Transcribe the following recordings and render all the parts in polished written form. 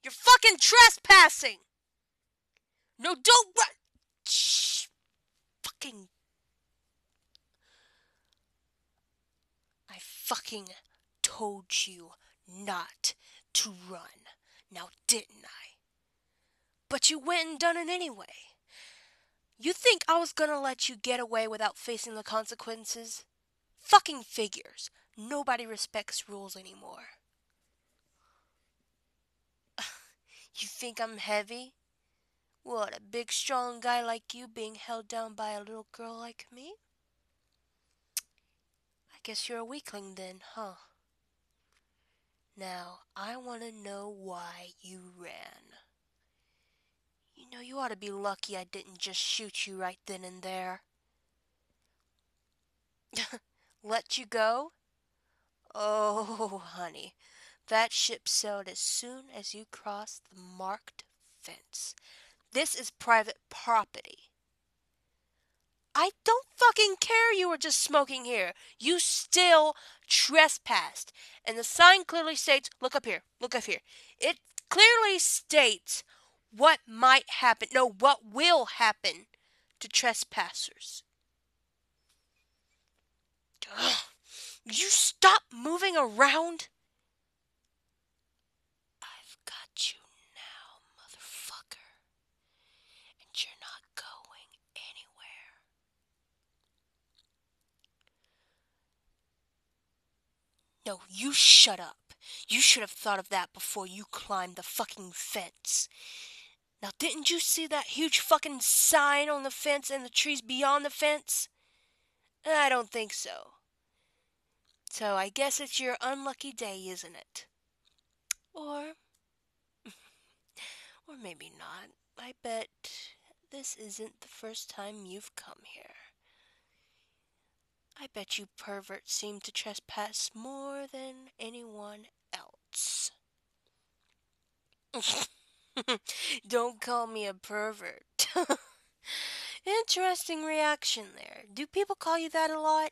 You're fucking trespassing! No, don't run! Shh. Fucking... I fucking told you not to run. Now didn't I? But you went and done it anyway. You think I was gonna let you get away without facing the consequences? Fucking figures. Nobody respects rules anymore. You think I'm heavy? What, a big strong guy like you being held down by a little girl like me? I guess you're a weakling then, huh? Now, I want to know why you ran. You know, you ought to be lucky I didn't just shoot you right then and there. Let you go? Oh, honey, that ship sailed as soon as you crossed the marked fence. This is private property. I don't fucking care you were just smoking here. You still trespassed. And the sign clearly states, look up here, look up here. It clearly states what might happen, no, what will happen to trespassers. Ugh. You stop moving around? I've got you now, motherfucker. And you're not going anywhere. No, you shut up. You should have thought of that before you climbed the fucking fence. Now, didn't you see that huge fucking sign on the fence and the trees beyond the fence? I don't think so. So I guess it's your unlucky day, isn't it? Or maybe not. I bet this isn't the first time you've come here. I bet you perverts seem to trespass more than anyone else. Don't call me a pervert. Interesting reaction there. Do people call you that a lot?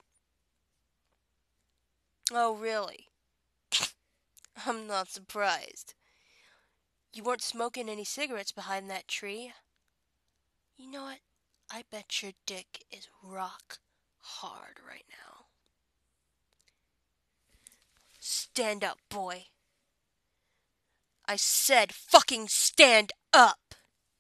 Oh, really? I'm not surprised. You weren't smoking any cigarettes behind that tree. You know what? I bet your dick is rock hard right now. Stand up, boy. I said fucking stand up!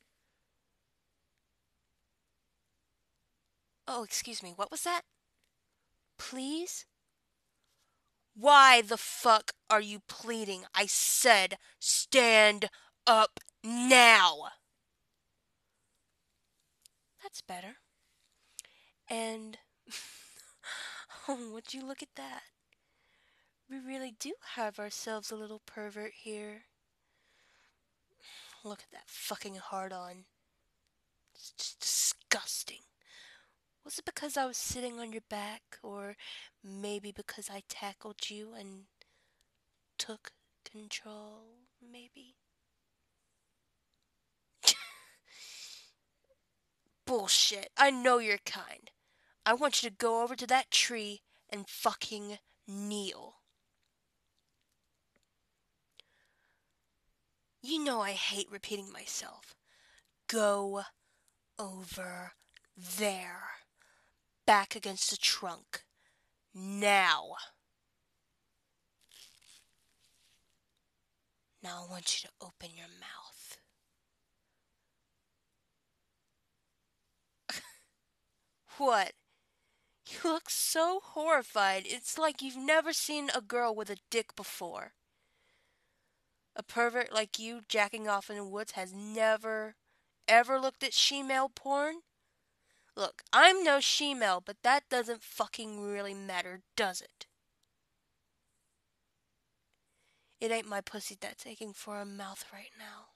Oh, excuse me, what was that? Please? Why the fuck are you pleading? I said stand up now! That's better. And, oh, would you look at that? We really do have ourselves a little pervert here. Look at that fucking hard-on. It's just disgusting. Was it because I was sitting on your back? Or maybe because I tackled you and took control? Maybe? Bullshit. I know your kind. I want you to go over to that tree and fucking kneel. You know I hate repeating myself. Go over there. Back against the trunk. Now. Now I want you to open your mouth. What? You look so horrified. It's like you've never seen a girl with a dick before. A pervert like you jacking off in the woods has never, ever looked at she-male porn? Look, I'm no she-male, but that doesn't fucking really matter, does it? It ain't my pussy that's aching for a mouth right now.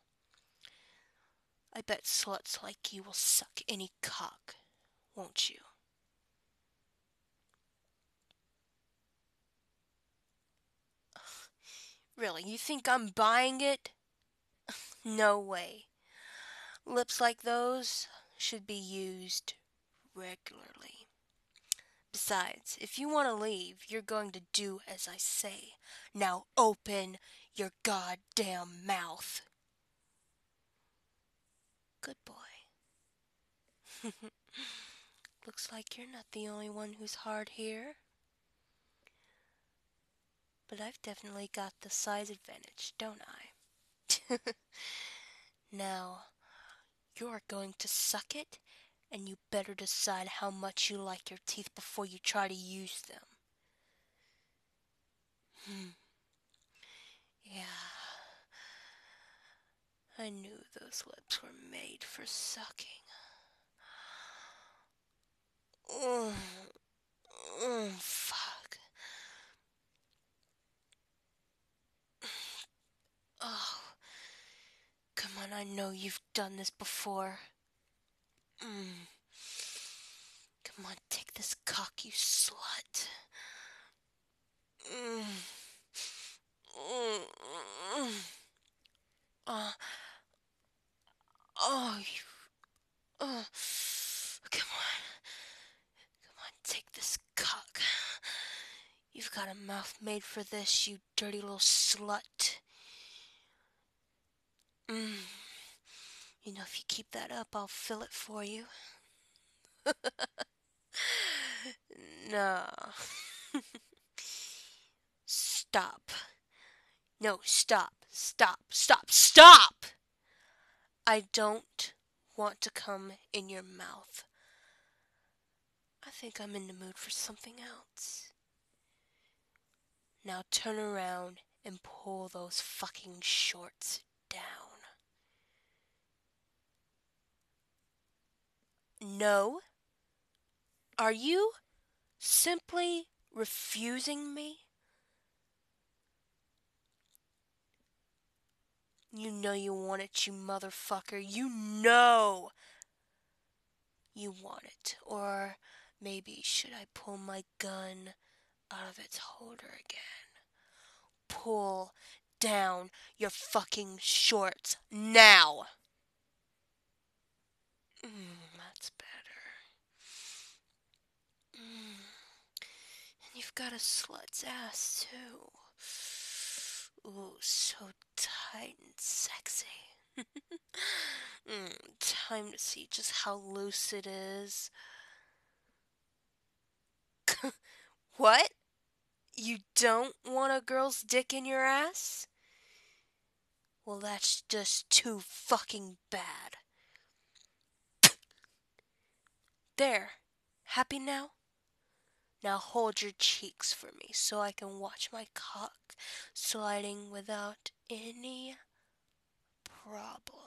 I bet sluts like you will suck any cock, won't you? Really, you think I'm buying it? No way. Lips like those should be used regularly. Besides, if you want to leave, you're going to do as I say. Now open your goddamn mouth. Good boy. Looks like you're not the only one who's hard here. But I've definitely got the size advantage, don't I? Now, you're going to suck it, and you better decide how much you like your teeth before you try to use them. Yeah, I knew those lips were made for sucking. Fuck. Oh, come on, I know you've done this before. Come on, take this cock, you slut. Uh, oh, you, come on, take this cock. You've got a mouth made for this, you dirty little slut. You know, if you keep that up, I'll fill it for you. No. Stop. No, stop. Stop. Stop. Stop! I don't want to come in your mouth. I think I'm in the mood for something else. Now turn around and pull those fucking shorts down. No? Are you simply refusing me? You know you want it, you motherfucker. You know you want it. Or maybe should I pull my gun out of its holder again? Pull down your fucking shorts now. That's better. And you've got a slut's ass too. Ooh, so tight and sexy. Time to see just how loose it is. What? You don't want a girl's dick in your ass? Well, that's just too fucking bad. There. Happy now? Now hold your cheeks for me so I can watch my cock sliding without any problem.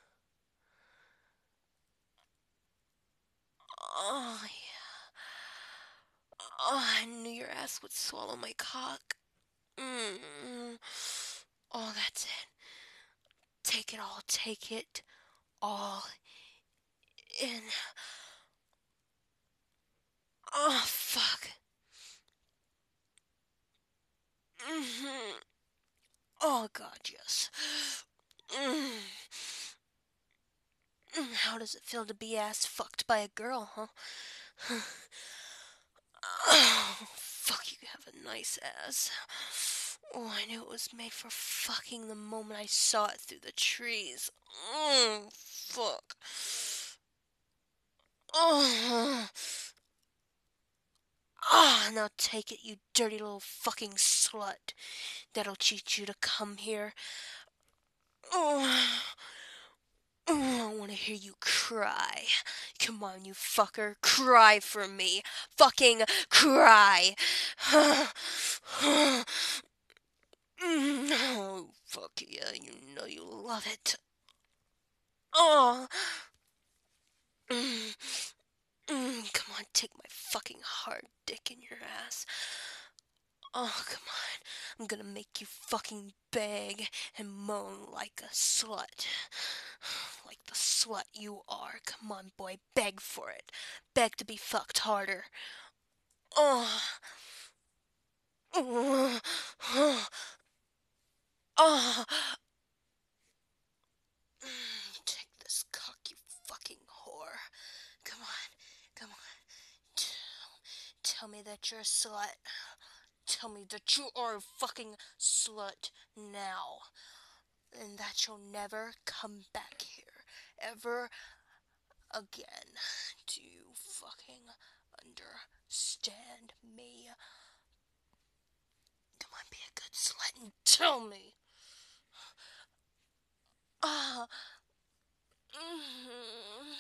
Oh, yeah. Oh, I knew your ass would swallow my cock. Oh, that's it. Take it all. Take it all in. Oh, fuck. Oh, God, yes. How does it feel to be ass fucked by a girl, huh? Oh, fuck, you have a nice ass. Oh, I knew it was made for fucking the moment I saw it through the trees. Fuck. Oh. Ah, now take it, you dirty little fucking slut. That'll teach you to come here. Oh. Oh, I want to hear you cry. Come on, you fucker. Cry for me. Fucking cry. Oh, fuck yeah. You know you love it. Oh. Come on, take my fucking hard dick in your ass. Oh, come on. I'm gonna make you fucking beg and moan like a slut. Like the slut you are. Come on, boy. Beg for it. Beg to be fucked harder. Oh. Oh. Oh. Oh. Take this cock, you fucking whore. Come on. Come on. Tell me that you're a slut. Tell me that you are a fucking slut now. And that you'll never come back here ever again. Do you fucking understand me? Come on, be a good slut and tell me. Ah. Mm-hmm.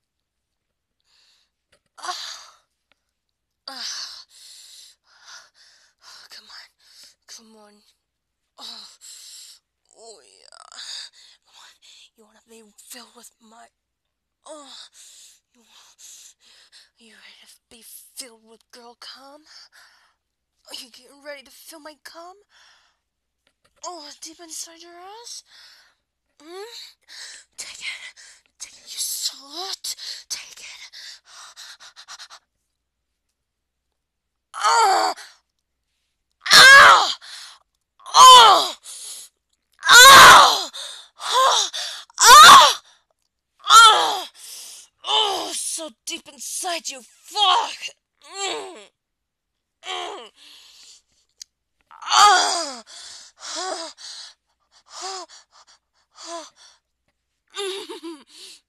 Ah. Ah. Come on. Come on. Oh. Oh yeah. Come on. You wanna be filled with my... Oh. You, you ready to be filled with girl cum? Are you getting ready to feel my cum? Oh, deep inside your ass? Mm? Take it. Take it, you slut. Take it. Ah! Ah! Oh! Ah! Ah! Ah! Ah! Oh, so deep inside you. Fuck. Mm. Mm. Ah! Ah! Ah! Ah! Mm.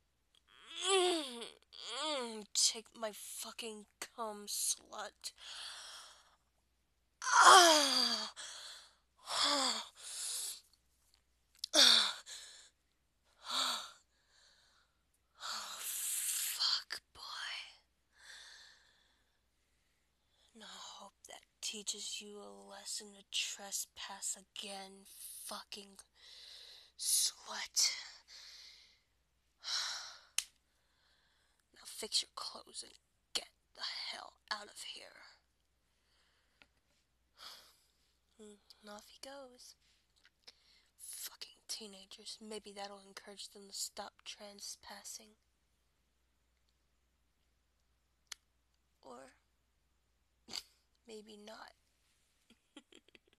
Take my fucking cum, slut. Ah! Ah! Ah! Oh, fuck, boy. And I hope that teaches you a lesson to trespass again, fucking slut. Now fix your clothes and get the hell out of here. And off he goes. Fucking teenagers. Maybe that'll encourage them to stop trespassing. Or maybe not.